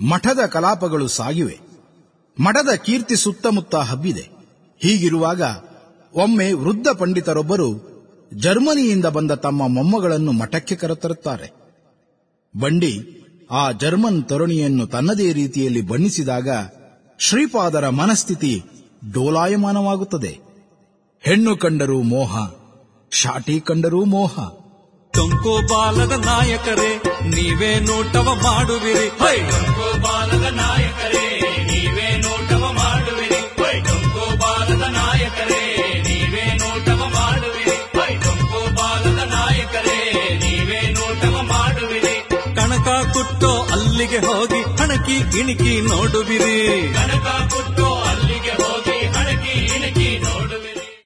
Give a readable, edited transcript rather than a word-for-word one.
ಮಠದ ಕಲಾಪಗಳು ಸಾಗಿವೆ. ಮಠದ ಕೀರ್ತಿ ಸುತ್ತಮುತ್ತ ಹಬ್ಬಿದೆ. ಹೀಗಿರುವಾಗ ಒಮ್ಮೆ ವೃದ್ಧ ಪಂಡಿತರೊಬ್ಬರು ಜರ್ಮನಿಯಿಂದ ಬಂದ ತಮ್ಮ ಮೊಮ್ಮಗಳನ್ನು ಮಠಕ್ಕೆ ಕರೆತರುತ್ತಾರೆ. ಬಂಡಿ ಆ ಜರ್ಮನ್ ತರುಣಿಯನ್ನು ತನ್ನದೇ ರೀತಿಯಲ್ಲಿ ಬಣ್ಣಿಸಿದಾಗ ಶ್ರೀಪಾದರ ಮನಸ್ಥಿತಿ ಡೋಲಾಯಮಾನವಾಗುತ್ತದೆ. ಹೆಣ್ಣು ಕಂಡರೂ ಮೋಹ, ಶಾಟಿ ಕಂಡರೂ ಮೋಹ. ಟೊಂಕೋ ಬಾಲದ ನಾಯಕರೇ ನೀವೇ ನೋಟವ ಮಾಡುವಿರಿ, ಟೊಂಕೋ ಬಾಲದ ನಾಯಕರೇ ನೀವೇ ನೋಟವ ಮಾಡುವಿರಿ, ಟೊಂಕೋ ಬಾಲದ ನಾಯಕರೇ ನೀವೇ ನೋಟವ ಮಾಡುವಿರಿ, ಟೊಂಕೋ ಬಾಲದ ನಾಯಕರೇ ನೀವೇ ನೋಟವ ಮಾಡುವಿರಿ. ಕಣಕ ಕುಟ್ಟೋ ಅಲ್ಲಿಗೆ ಹೋಗಿ ಹಣಕಿ ಇಣಿಕಿ ನೋಡುವಿರಿ, ಕಣಕ ಕುಟ್ಟೋ